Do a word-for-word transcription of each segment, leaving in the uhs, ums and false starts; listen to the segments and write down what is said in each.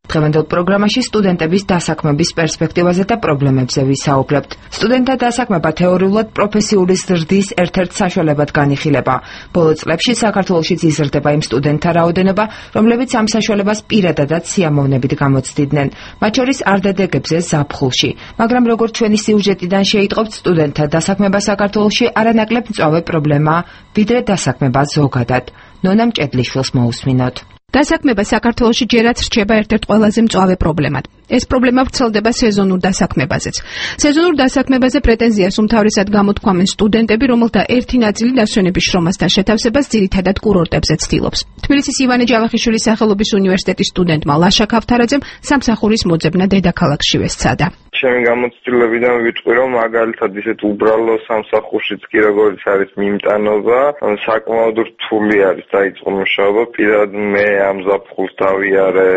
დღევანდელ პროგრამაში სტუდენტების დასაქმების პერსპექტივაზე და პრობლემებზე ვისაუბრებთ. სტუდენტთა დასაქმება თეორიულად პროფესიული ზრდის ერთ-ერთ საშუალებად განიხილება. ბოლო წლებში საქართველოშიც იზრდება იმ სტუდენტთა რაოდენობა, რომლებიც ამ საშუალებას პირადადაც სიამოვნებით გამოცდიდნენ. მათ შორის არდადეგებზე ზაფხულში. მაგრამ როგორც ჩვენი სიუჟეტიდან შეიტყობთ, სტუდენტთა დასაქმება საქართველოში არანაკლებ მწვავე პრობლემაა, ვიდრე დასაქმება ზოგადად. ნონა მჭედლიშვილს მოусმინოთ. დასაქმება საქართველოში ჯერაც რჩება ერთ-ერთ ყველაზე მწვავე პრობლემად. ეს პრობლემა ვრცელდება სეზონურ დასაქმებაზეც. სეზონურ დასაქმებაზე პრეტენზიას უმთავრესად გამოთქვამენ სტუდენტები, რომელთა ერთი ნაწილი დასვენების შრომასთან შეთავსებას ძირითადად კურორტებზე ცდილობს. თბილისის ივანე ჯავახიშვილის სახელობის უნივერსიტეტის სტუდენტმა ლაშა ქავთარაძემ სამსახურის მოძებნა დედაქალაქშივე სცადა. ჩემი გამოცდილებიდან ვიტყვი, რომ მაგალითად ისეთ უბრალო სამსახურშიც კი როგორც არის მიმტანობა, საკმაოდ რთული არის დაიწყო მუშაობა. პირად მე ამ ზაფხულს დავიარე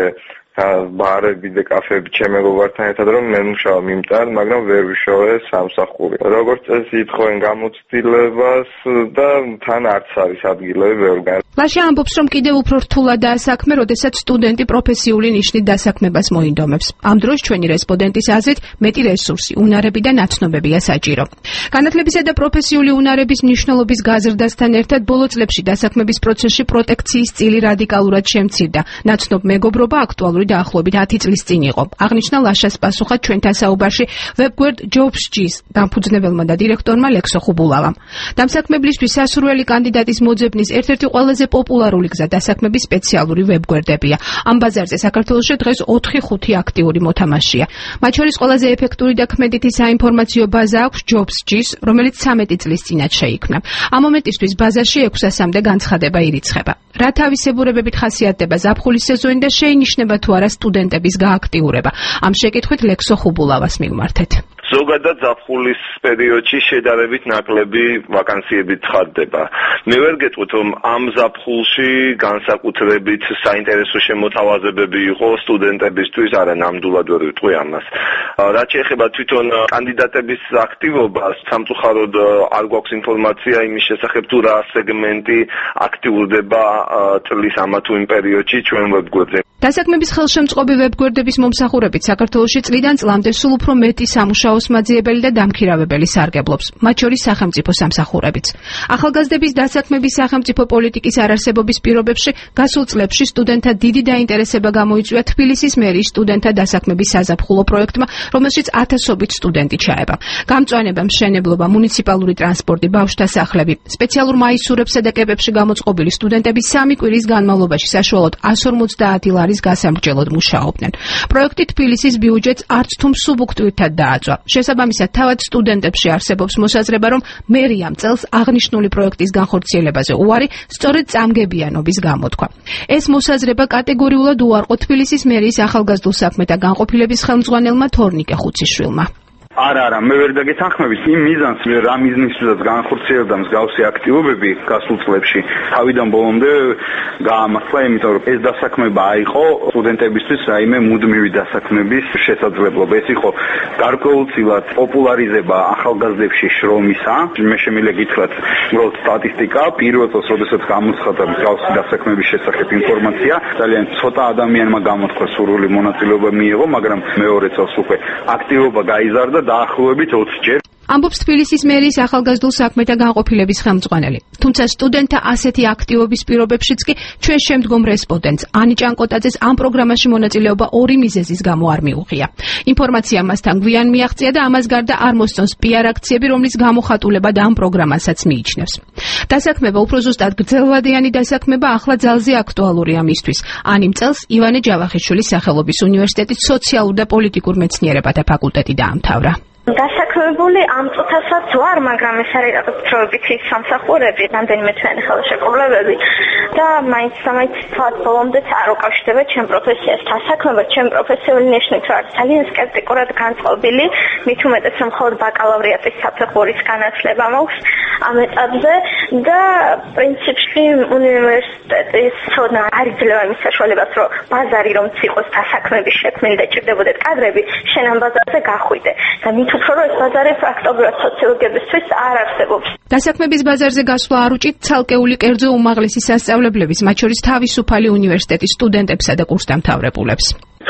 ბარები და კაფეები ჩემ მეგობართან ერთად, რომ მე მუშაობ მიმტან, მაგრამ ვერ ვიშოვე სამსახური. როგორც წესი ითხოვენ გამოცდილებას და თან არც არის ადგილები ბევრგან. ლაშა ამბობს, რომ კიდევ უფრო რთულადაა საქმე, როდესაც სტუდენტი პროფესიული ნიშნით დასაქმებას მოინდომებს. ამ დროს ჩვენი რესპონდენტის აზრით მეტი რესურსი, უნარები და ნაცნობებია საჭირო. განათლებისა და პროფესიული უნარების მნიშვნელობის გაზრდასთან ერთად ბოლო წლებში დასაქმების პროცესში პროტექციის წილი რადიკალურად შემცირდა. ნაცნობ მეგობრობა აქტუალური დაახლოებით ათი წლის წინ იყო. აღნიშნა ლაშას პასუხად ჩვენთან საუბარში ვებგვერდ JobsJ's დამფუძნებელმა და დირექტორმა ლექსო ხუბულავამ. დამსაქმებლისთვის სასურველი კანდიდატის მოძებნის ერთ-ერთი ყველაზე პოპულარული გზა დასაქმების სპეციალური ვებგვერდებია. ამ ბაზარზე საქართველოში დღეს ოთხი ხუთი აქტიური მოთამაშეა. მათ შორის ყველაზე ეფექტური და ქმედითი საინფორმაციო ბაზა აქვს JobsJ's, რომელიც ცამეტი წლის წინათ შეიქმნა. ამ მომენტისთვის ბაზარში ექვსასამდე განცხადება ირიცხება. რა თავისებურებებით ხასიათდება ზაფხულის სეზონი და შეინიშნება თუ არა სტუდენტების გააქტიურება? ამ შეკითხვით ლექსო ხუბულავას მივმართეთ. ზოგადად ზაფხულის პერიოდში შედარებით ნაკლები ვაკანსიები ცხადდება. მე ვერ გეტყვით, რომ ამ ზაფხულში განსაკუთრებით საინტერესო შემოთავაზებები იყო სტუდენტებისთვის, არა, ნამდვილად ვერ ვიტყვი ამას. რაც შეეხება თვითონ კანდიდატების აქტივობას, სამწუხაროდ არ გვაქვს ინფორმაცია იმის შესახებ, თუ რა სეგმენტი აქტიურდება წლის ამა თუ იმ პერიოდში ჩვენ ვებგვერდზე. დასაქმების ხელშემწყობი ვებგვერდების მომსახურებით საქართველოში წლიდან წლამდე სულ უფრო მეტი სამუშაო მაძიებელი და დამქირავებელი სარგებლობს, მათ შორის სახელმწიფო სამსახურებიც. ახალგაზრდების დასაქმების სახელმწიფო პოლიტიკის არარსებობის პირობებში გასულ წლებში სტუდენტთა დიდი დაინტერესება გამოიწვია თბილისის მერიის სტუდენტთა დასაქმების საზაფხულო პროექტმა, რომელშიც ათასობით სტუდენტი ჩაება. გამწვანება, მშენებლობა, მუნიციპალური ტრანსპორტი, ბავშვთა სახლები, სპეციალურ მაისურებსა და კეპებში გამოწყობილი სტუდენტები სამი კვირის განმავლობაში საშუალოდ εκατს ორმოცდაათი ლარის გასამრჯელოდ მუშაობდნენ. პროექტი თბილისის ბიუჯეტს არც თუ მსუბუქ თვირთად დააწვა. შესაბამისად, თავად სტუდენტებში არსებობს მოსაზრება, რომ მერიამ წელს აღნიშნული პროექტის განხორციელებაზე უარი სწორედ წამგებიანობის გამოთქვა. ეს მოსაზრება კატეგორიულად უარყო თბილისის მერიის ახალგაზრდულ საქმეთა განყოფილების ხელმძღვანელმა თორნიკე ხუციშვილმა. არა, არა, მე ვერ დაგეთანხმებით იმ მიზანს, რა მიზნისთვისაც განხორციელდა მსგავსი აქტივობები გასულ წლებში. თავიდან ბოლომდე გაამართლა, იმიტომ რომ ეს დასაქმება აიყო სტუდენტებისთვის რაიმე მუდმივი დასაქმების შესაძლებლობა. ეს იყო გარკვეულწილად პოპულარიზება ახალგაზრდებში შრომისა. მე შემიძლია გითხრათ, უბრალოდ სტატისტიკა, პირველ წელს, როდესაც გამოცხადდა მსგავსი დასაქმების შესახებ ინფორმაცია, ძალიან ცოტა ადამიანმა გამოთქვა სურვილი მონაწილეობა მიიღო, მაგრამ მეორე წელს უკვე აქტივობა გაიზარდა დაახლოებით ოცი ჯერ. ამბობს თბილისის მერიის ახალგაზრდულ საქმეთა განყოფილების ხელმძღვანელი. თუმცა სტუდენტთა ასეთი აქტივობის პირობებშიც კი ჩვენ შემდგომ რესპონდენტს ანი ჭანკოტაძეს ამ პროგრამაში მონაწილეობა ორი მიზეზის გამო არ მიუღია. ინფორმაცია მასთან გვიან მიაღწია და ამას გარდა არ მოსწონს პიარ აქციები, რომლის გამოხატულებად ამ პროგრამასაც მიიჩნევს. დასაქმება უფრო ზუსტად გრძელვადიანი დასაქმება ახლა ძალზე აქტუალურია მისთვის. ანიმ წელს ივანე ჯავახიშვილის სახელობის უნივერსიტეტის სოციალურ და პოლიტიკურ მეცნიერებათა ფაკულტეტი დაამთავრა. დასაქმებული ამ წუთასაც ვარ, მაგრამ ეს არის რაღაც დროებითი სამსახურები, რამდენიმე თვიანი ხელშეკრულებები და მაინც სამაინც თვათ ბოლომდეც არ უკავშირდება ჩემ პროფესიას. დასაქმება ჩემ პროფესიული ნიშნით ვარ ძალიან სკეპტიკურად განწყობილი, მით უმეტეს რომ მხოლოდ ბაკალავრიატის საფეხურის განათლება მაქვს ამ ეტაპზე და პრინციპში უნივერსიტეტის ცოდნა არ იძლევა იმის საშუალებას, რომ ბაზარი რომც იყოს დასაქმების შექმნილი და ჭირდებოდეთ კადრები, შენ ამ ბაზარზე გახვიდე და მით უფრო რომ ეს ბაზარი ფაქტობრივად სოციოლოგებისთვის არ არსებობს. დასაქმების ბაზარზე გასვლა არ უჭირთ ცალკეული კერძო უმაღლესი სასწავლებლების, მათ შორის თავისუფალი უნივერსიტეტის სტუდენტებსა და კურსდამთავრებულებს.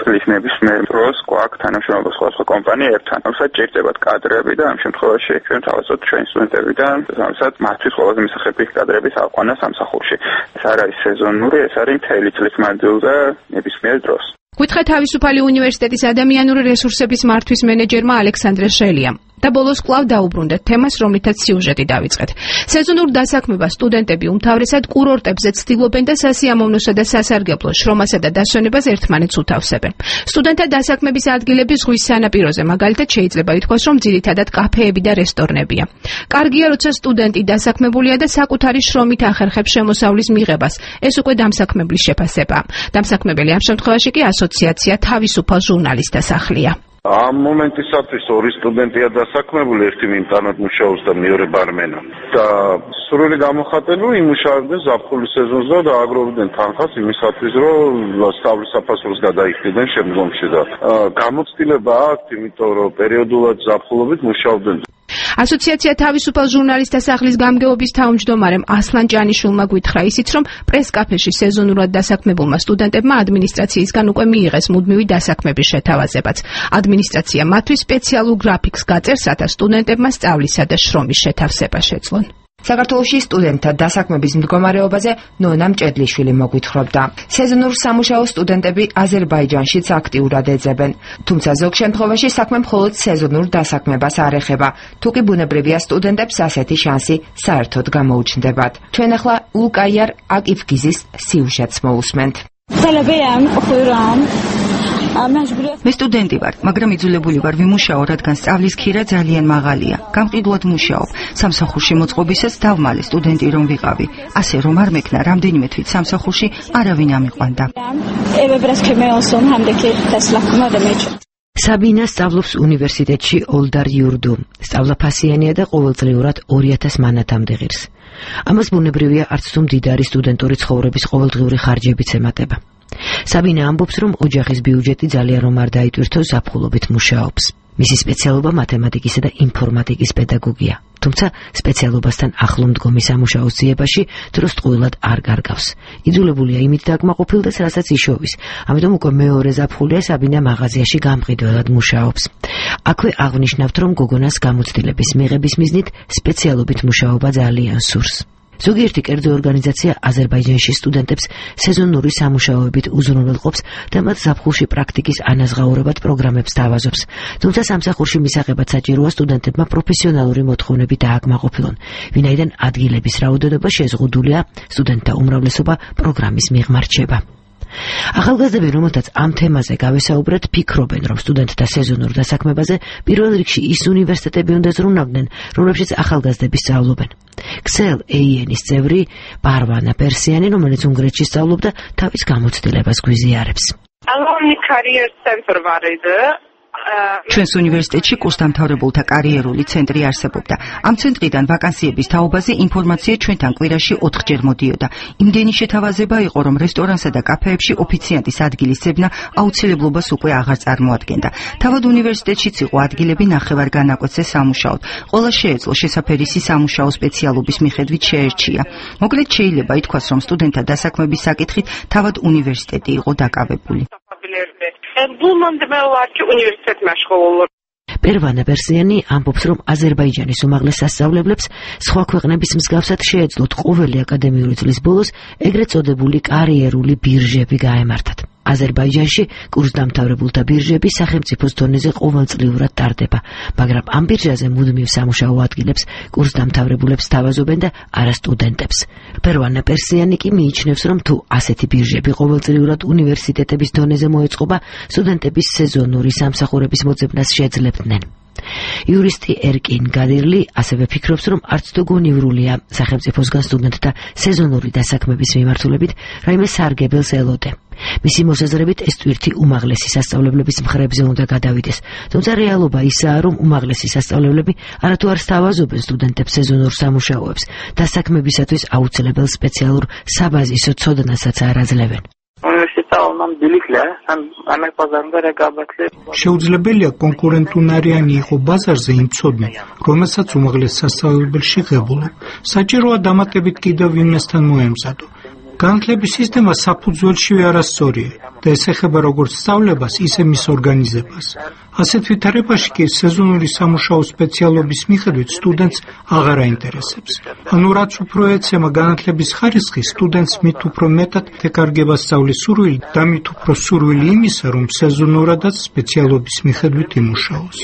წლის ნებისმიერ დროს გვაქვს თანამშრომლობა სხვადასხვა კომპანიებთან, რომელსაც ჭირდებათ კადრები და ამ შემთხვევაში ჩვენ თავაზობთ ჩვენი სტუდენტებიდან, რომელსაც მათთვის ყველაზე მისაღები კადრების აყვანა სამსახურში. ეს არ არის სეზონური, ეს არის მთელი წლის მანძილზე ნებისმიერ დროს. გითხრა თავისუფალი უნივერსიტეტის ადამიანური რესურსების მართვის მენეჯერმა ალექსანდრე შელიამ. და ბოლოს კვლავ დაუბრუნდეთ თემას, რომლითაც სიუჟეტი დავიწყეთ. სეზონურ დასაქმებას სტუდენტები უმთავრესად კურორტებზე ცდილობენ და სასიამოვნოსა და სასარგებლო შრომასა და დასვენებას ერთმანეთს უთავსებენ. სტუდენტთა დასაქმების ადგილები ზღვის სანაპიროზე, მაგალითად შეიძლება ითქვას, რომ ძირითადად კაფეები და რესტორნებია. კარგია, როცა სტუდენტი დასაქმებულია და საკუთარი შრომით ახერხებს შემოსავლის მიღებას. ეს უკვე დამსაქმებლის შეფასებაა. დამსაქმებელი ამ შემთხვევაში კი ასოციაცია თავისუფალ ჟურნალისტთა სახლია. ამ მომენტისათვის ორი სტუდენტია დასაქმებული, ერთი მიმტანად მუშაობს და მეორე ბარმენა. და სრული გამოხატებული იმუშავებდნენ ზაფხულის სეზონზე და აგროვებდნენ თანხას იმისათვის, რომ სწავლის საფასურს გადაიხდიდნენ შემდგომში და გამოცდილება აქვს, იმიტომ რომ პერიოდულად ზაფხულობით მუშაობდნენ. ასოციაცია თავისუფალ ჟურნალისტთა სახლის გამგეობის თავმჯდომარემ ასლან ჭანიშვილმა გითხრა ისიც, რომ პრესკაფეში სეზონურად დასაქმებულმა სტუდენტებმა ადმინისტრაციისგან უკვე მიიღეს მუდმივი დასაქმების შეთავაზებაც. ადმინისტრაცია მათთვის სპეციალურ გრაფიკს გაწერს, რათა სტუდენტებმა სწავლისა და შრომის შეთავსება შეძლონ. საქართველოში სტუდენტთა დასაქმების მდგომარეობაზე ნონა მჭედლიშვილი მოგვითხრობდა. სეზონურ სამუშაოს სტუდენტები აზერბაიჯანშიც აქტიურად ეძებენ. თუმცა ზოგ შემთხვევაში საქმე მხოლოდ სეზონურ დასაქმებას არ ეხება. თუკი ბუნებრივია სტუდენტებს ასეთი შანსი საერთოდ გამოუჩნდებათ. ჩვენ ახლა ულკაიარ აკიფგიზის სიუჟეტს მოვუსმენთ. მე სტუდენტი ვარ, მაგრამ იძულებული ვარ ვიმუშაო, რადგან სწავლის ქირა ძალიან მაღალია. გამყიდულად მუშაობ. სამსახურში მოწყობისას დავმალე სტუდენტი რომ ვიყავი. ასე რომ არ მექნა რამდენიმე თვით სამსახურში არავინ ამიყვანდა. საბინა სწავლობს უნივერსიტეტში ოლდარ იურდუ. სწავლა ფასიანია და ყოველწლიურად ორი ათას მანათამდე ღირს. ამას ბუნებრივია არც თუ მდიდარი სტუდენტური ცხოვრების ყოველდღიური ხარჯებიც ემატება. საბინა ამბობს, რომ ოჯახის ბიუჯეტი ძალიან რომ არ დაიტვირთო, ზაფხულობით მუშაობს. მისი სპეციალობა მათემატიკისა და ინფორმატიკის პედაგოგია. თუმცა სპეციალობასთან ახლო მდგომი სამუშაოს ძიებაში დროს ტყუილად არ გარგავს. იძულებულია იმით დაკმაყოფილდეს, რასაც იშოვის. ამიტომ უკვე მეორე ზაფხულია საბინა მაღაზიაში გამყიდველად მუშაობს. აქვე აღნიშნავთ, რომ გოგონას გამოცდილების მიღების მიზნით სპეციალობით მუშაობა ძალიან სურს. ზოგიერთი კერძო ორგანიზაცია აზერბაიჯანში სტუდენტებს სეზონური სამუშაოებით უზრუნველყოფს და მათ ზაფხულში პრაქტიკის ანაზღაურებად პროგრამებს თავაზობს. თუმცა სამსახურში მისაღებად საჭიროა სტუდენტებმა პროფესიონალური მოთხოვნები დააკმაყოფილონ, ვინაიდან ადგილების რაოდენობა შეზღუდულია, სტუდენტთა უმრავლესობა პროგრამის მიღმა რჩება. ახალგაზრდები, რომელთაც ამ თემაზე გავესაუბრეთ, ფიქრობენ, რომ სტუდენტთა სეზონურ დასაქმებაზე პირველ რიგში ის უნივერსიტეტები უნდა ზრუნავდნენ, რომლებშიც ახალგაზრდები სწავლობენ. ქსელ ეი-ენის წევრი პარვანა პერსიანი, რომელიც უნგრეთში სწავლობდა, თავის გამოცდილებას გვიზიარებს. ჩვენს უნივერსიტეტში კურსდამთავრებულთა კარიერული ცენტრი არსებობდა. ამ ცენტრიდან ვაკანსიების თაობაზე ინფორმაცია ჩვენთან კვირაში ოთხჯერ მოდიოდა. იმდენი შეთავაზება იყო, რომ რესტორანსა და კაფეებში ოფიციანტის ადგილის ძებნა აუცილებლობას უკვე აღარ წარმოადგენდა. თავად უნივერსიტეტშიც იყო ადგილები ნახევარ განაკვეთზე სამუშაოდ. ყველა შეეძლო შესაფერისი სამუშაო სპეციალობის მიხედვით შეერჩია. მოკლედ შეიძლება ითქვას, რომ სტუდენტთა დასაქმების საკითხით თავად უნივერსიტეტი იყო დაკავებული. პერვანა პერსიანი ამბობს, რომ აზერბაიჯანის უმაღლეს სასწავლებლებს სხვა ქვეყნების მსგავსად შეეძლოთ ყოველი აკადემიური წლის ბოლოს ეგრეთ წოდებული კარიერული ბირჟები გაემართათ. აზერბაიჯანში კურსდამთავრებულთა ბირჟები სახელმწიფოს დონეზე ყოველწლიურად ტარდება, მაგრამ ამ ბირჟაზე მუდმივ სამუშაო ადგილებს კურსდამთავრებულებს თავაზობენ და არა სტუდენტებს. პერვანა პერსიანი კი მიიჩნევს, რომ თუ ასეთი ბირჟები ყოველწლიურად უნივერსიტეტების დონეზე მოეწყობა, სტუდენტების სეზონური სამსახურების მოძებნას შეძლებდნენ. იურისტი ერკინ გადილი ასევე ფიქრობს, რომ არც თუ გონივრულია სახელმწიფოსგან სტუდენტთა სეზონური დასაქმების მიმართულებით რაიმე სარგებელს ელოდე. მისი მოსაზრებით ეს ტვირთი უმაღლესი სასწავლებლების მხრებზე უნდა გადავიდეს, თუმცა რეალობა ისაა, რომ უმაღლესი სასწავლებლები არათუ არ სთავაზობენ სტუდენტებს სეზონურ სამუშაოებს, დასაქმებისათვის აუცილებელ სპეციალურ საბაზისო ცოდნასაც არ აძლევენ. შეუძლებელია კონკურენტუნარიანი იყო ბაზარზე იმ ცოდნე, რომელსაც უმაღლეს სასწავლებელში ღებულობ. საჭიროა დამატებით კიდევ ვინმესთან მოემზადო. განათლების სისტემა საფუძველშივე არასწორია და ეს ეხება როგორც სწავლებას, ისე მის ორგანიზებას. ასეთ ვითარებაში კი სეზონური სამუშაო სპეციალობის მიხედვით სტუდენტს აღარ აინტერესებს. ანუ რაც უფრო ეცემა განათლების ხარისხი, სტუდენტს მით უფრო მეტად ეკარგება სწავლის სურვილი და მით უფრო სურვილი იმისა, რომ სეზონურადაც სპეციალობის მიხედვით იმუშაოს.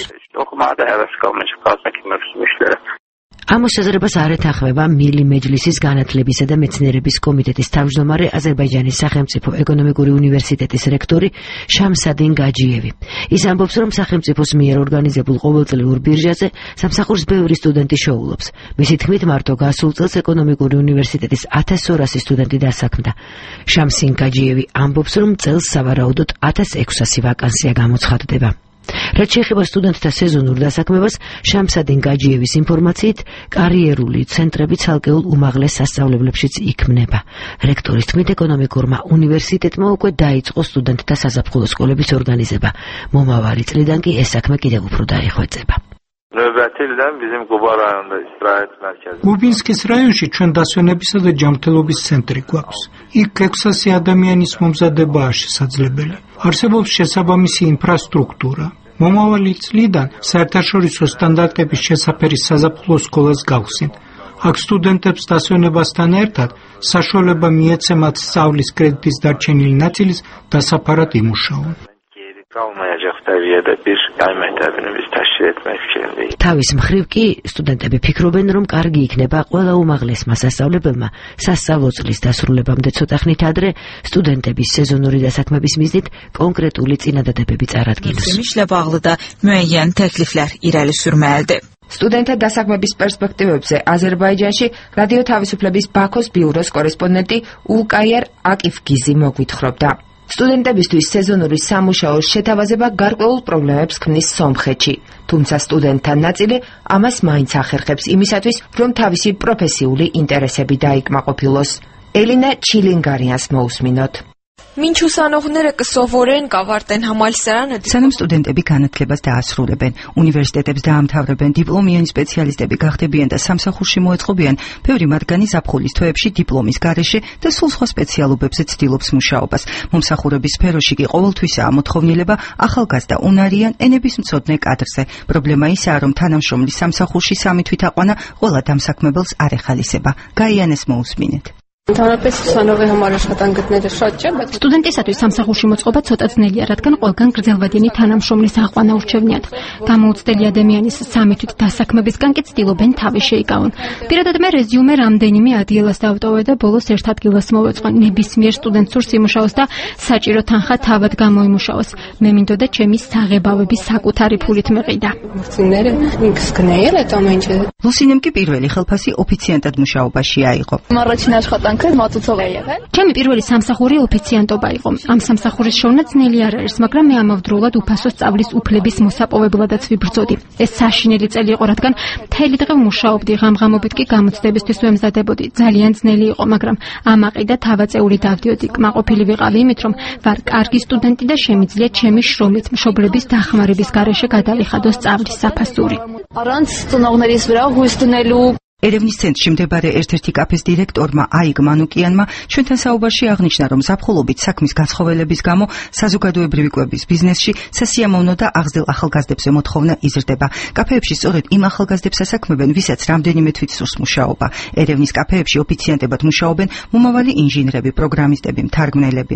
ამ მოსაზრებას არ ეთანხმება მილი მეჯლისის განათლებისა და მეცნიერების კომიტეტის თავმჯდომარე აზერბაიჯანის სახელმწიფო ეკონომიკური უნივერსიტეტის რექტორი შამსადინ გაჯიევი. ის ამბობს, რომ სახელმწიფოს მიერ ორგანიზებულ ყოველწლიურ ბირჟაზე სამსახურს ბევრი სტუდენტი შოულობს. მისი თქმით, მარტო გასულ წელს ეკონომიკური უნივერსიტეტის ათას ორასი სტუდენტი დასაქმდა. შამსინ გაჯიევი ამბობს, რომ წელს სავარაუდოდ ათას ექვსასი ვაკანსია გამოცხადდება. რაც შეეხება სტუდენტთა სეზონურ დასაქმებას, შამსადინ გაჯიევის ინფორმაციით, კარიერული ცენტრები ცალკეულ უმაღლეს სასწავლებლებშიც იქმნება. რექტორის თქმით, ეკონომიკურმა უნივერსიტეტმა უკვე დაიწყო სტუდენტთა საზაფხულო სკოლების ორგანიზება. მომავალი წლიდან კი ეს საქმე კიდევ უფრო დაიხვეწება. გურბინსკის რაიონში ჩვენ დასვენებისა და ჯანმრთელობის ცენტრი გვაქვს. იქ ექვსასი ადამიანის მომზადებაა შესაძლებელი. არსებობს შესაბამისი ინფრასტრუქტურა. მომავალი წლიდან საერთაშორისო სტანდარტების შესაფერი საზაფხულო სკოლას გავხსნით. აქ სტუდენტებს დასვენებასთან ერთად საშუალება მიეცემათ სწავლის კრედიტის დარჩენილი ნაწილის დასაფარად იმუშაონ. თავის მხრივ კი სტუდენტები ფიქრობენ, რომ კარგი იქნება ყველა უმაღლესმა სასწავლებელმა სასწავლო წლის დასრულებამდე ცოტა ხნით ადრე სტუდენტების სეზონური დასაქმების მიზნით კონკრეტული წინადადებები წარადგინოს. სტუდენტთა დასაქმების პერსპექტივებზე აზერბაიჯანში რადიო თავისუფლების ბაქოს ბიუროს კორესპონდენტი ულკაიარ აკიფგიზი მოგვითხრობდა. სტუდენტებისთვის სეზონური სამუშაოს შეთავაზება გარკვეულ პრობლემებს ქმნის სომხეთში, თუმცა სტუდენტთა ნაწილი ამას მაინც ახერხებს იმისათვის, რომ თავისი პროფესიული ინტერესები დაიკმაყოფილოს. ელინა ჩილინგარიანს მოусმინოთ. სანამ სტუდენტები განათლებას დაასრულებენ, უნივერსიტეტებს დაამთავრებენ, დიპლომიანი სპეციალისტები გახდებიან და სამსახურში მოეწყობიან, ბევრი მათგანი ზაფხულის თვეებში დიპლომის გარეშე და სულ სხვა სპეციალობებზე ცდილობს მუშაობას. მომსახურების სფეროში კი ყოველთვისაა მოთხოვნილება ახალგაზრდა უნარიან ენებისმცოდნე კადრზე. პრობლემა ისაა, რომ თანამშრომლის სამსახურში სამი თვით აყვანა ყველა დამსაქმებელს არ ეხალისება. გაიანეს მოусმინეთ. სტუდენტისათვის სამსახურში მოწყობა ცოტა ძნელია, რადგან ყველგან გრძელვადიანი თანამშრომლის აყვანა ურჩევნიათ. გამოუცდელი ადამიანის სამი თვით დასაქმებისგან კი ცდილობენ თავი შეიკავონ. პირადად მე რეზიუმე რამდენიმე ადგილას დავტოვე და ბოლოს ერთ ადგილას მოვეწყო. ნებისმიერ სტუდენტს სურს იმუშაოს და საჭირო თანხა თავად გამოიმუშაოს. მე მინდოდა ჩემი საღებავები საკუთარი ფულით მეყიდა. ლუსინემ კი პირველი ხელფასი ოფიციანტად მუშაობაში აიღო. ჩემი პირველი სამსახური ოფიციანტობა იყო. ამ სამსახურის შოვნა ძნელი არ არის, მაგრამ მე ამავდროულად უფასო სწავლის უფლების მოსაპოვებლადაც ვიბრძოდი. ეს საშინელი წელი იყო, რადგან მთელი დღე ვმუშაობდი, ღამღამობით კი გამოცდებისთვის ვემზადებოდი. ძალიან ძნელი იყო, მაგრამ ამაყი და თავაწეული დავდიოდი. კმაყოფილი ვიყავი იმით, რომ ვარ კარგი სტუდენტი და შემიძლია ჩემი შრომით მშობლების დახმარების გარეშე გადავიხადო სწავლის საფასური. ერევნის ცენტრში მდებარე ერთ-ერთი კაფეს დირექტორმა აიგ მანუკიანმა ჩვენთან საუბარში აღნიშნა, რომ ზაფხულობით საქმის გაცხოველების გამო საზოგადოებრივი კვების ბიზნესში სასიამოვნო და აღზრდილ ახალგაზრდებზე მოთხოვნა იზრდება. კაფეებში სწორედ იმ ახალგაზრდებს ასაქმებენ, ვისაც რამდენიმე თვით სურს მუშაობა. ერევნის კაფეებში ოფიციანტებად მუშაობენ მომავალი ინჟინრები, პროგრამისტები, მთარგმნელები.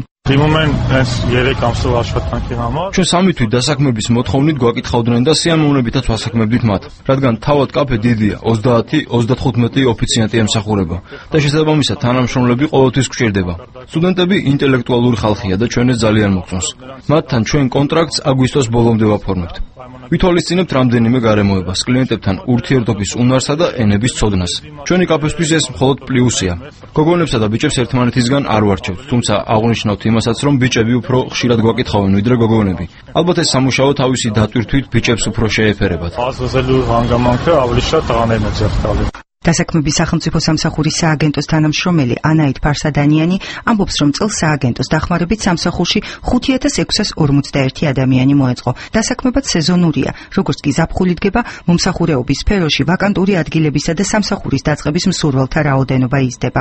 ჩვენ სამი თვით დასაქმების მოთხოვნით გვაკითხავდნენ და სიამოვნებითაც ვასაქმებდით მათ, რადგან თავად კაფე დიდია, ოცდაათი ოცდათხუთმეტი ოფიციანტი ემსახურება და შესაბამისად თანამშრომლები ყოველთვის გვჭირდება. სტუდენტები ინტელექტუალური ხალხია და ჩვენ ეს ძალიან მოგვწონს. მათთან ჩვენ კონტრაქტს აგვისტოს ბოლომდე ვაფორმებთ. ვითვალისწინებთ რამდენიმე გარემოებას, კლიენტებთან ურთიერთობის უნარსა და ენების ცოდნას. ჩვენი კაფესთვის ეს მხოლოდ პლუსია. გოგონებსა და ბიჭებს ერთმანეთისგან არ ვარჩევთ, თუმცა აღნიშნავთ იმასაც, რომ ბიჭები უფრო ხშირად გვაკითხავენ ვიდრე გოგონები. ალბათ ეს სამუშაო თავისი დატვირთვით ბიჭებს უფრო შეეფერებათ. დასაქმების სახელმწიფო სამსახურის სააგენტოს თანამშრომელი ანაით ფარსადანიანი ამბობს, რომ წელს სააგენტოს დახმარებით სამსახურში ხუთი ათას ექვსას ორმოცდაერთი ადამიანი მოეწყო. დასაქმებაც სეზონურია, როგორც კი ზაფხული დგება, მომსახურეობის სფეროში ვაკანტური ადგილებისა და სამსახურის დაწყების მსურველთა რაოდენობა იზრდება.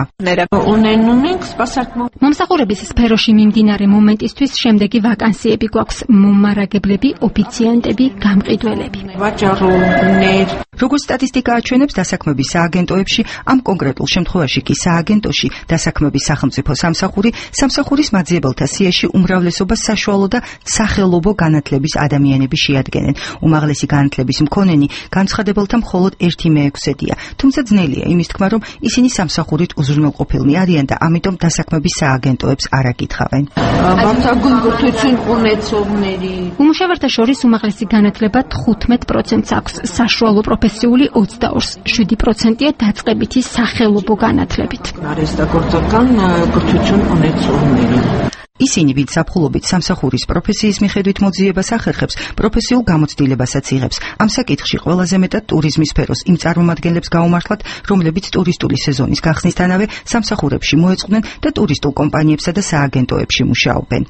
მომსახურების სფეროში მიმდინარე მომენტისთვის შემდეგი ვაკანსიები გვაქვს: მომარაგებლები, ოფიციანტები, გამყიდველები. როგორც სტატისტიკა აჩვენებს, დასაქმების სააგენტოებში, ამ კონკრეტულ შემთხვევაში კი სააგენტოში დასაქმების სახელმწიფო სამსახური სამსახურის მაძიებელთა სიაში უმრავლესობას საშუალო და სახელობო განათლების ადამიანები შეადგენენ. უმაღლესი განათლების მქონენი განცხადებელთა მხოლოდ ერთი მეექვსედია, თუმცა ძნელია იმის თქმა, რომ ისინი სამსახურით უზრუნველყოფილნი არიან და ამიტომ დასაქმების სააგენტოებს არ აკითხავენ. უმუშავეთა შორის უმაღლესი განათლება თხუთმეტ პროცენტს აქვს, საშუალო პროფესიული ოცდაორს, შვიდი პროცენტია დაწყებითი სახელობო განათლებით. ისინი ვით ზაფხულობით სამსახურის პროფესიის მიხედვით მოძიებას ახერხებს, პროფესიულ გამოცდილებასაც იღებს. ამ საკითხში ყველაზე მეტად ტურიზმის სფეროს იმ წარმომადგენლებს გაუმართლათ, რომლებიც ტურისტული სეზონის გახსნისთანავე სამსახურებში მოეწყდნენ და ტურისტულ კომპანიებსა და სააგენტოებში მუშაობენ.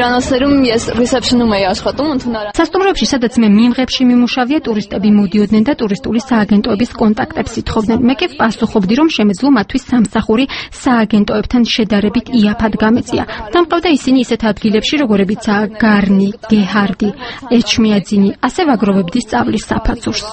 სასტუმროებში, სადაც მე მიმღებში მიმუშავია, ტურისტები მოდიოდნენ და ტურისტული სააგენტოების კონტაქტებს ითხოვდნენ. მე კი ვპასუხობდი, რომ შემეძლო მათთვის სამსახური სააგენტოებთან შედარებით იაფად გამეწია. დამყავდა ისინი ისეთ ადგილებში, როგორებიცაა გარნი, გეჰარდი, ეჩმიაძინი, ასე ვაგროვებდი სწავლის საფაცურს.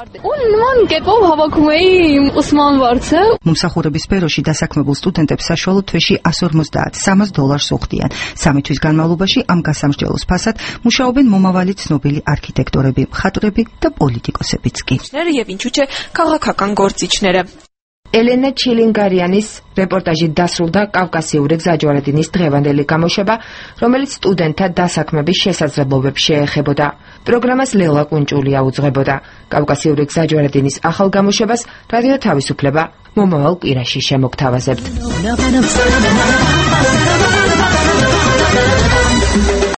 მომსახურების სფეროში დასაქმებულ სტუდენტებს საშუალო თვეში ასი ორმოცდაათ სამას დოლარს უხდიან. სამი თვის განმავლობაში ამ გასამსჯელოს ფასად მუშაობენ მომავალი ცნობილი არქიტექტორები, მხატვრები და პოლიტიკოსებიც კი. ელენა ჩილინგარიანის რეპორტაჟი დასრულდა კავკასიური გზაჯვარედინის დღევანდელი გამოშვება, რომელიც სტუდენტთა დასაქმების შესაძლებლობებს შეეხებოდა. პროგრამას ლელა კუნჭულია უძღვებოდა. კავკასიური გზაჯვარედინის ახალ გამოშვებას რადიო თავისუფლება მომავალ კვირაში შემოგთავაზებთ.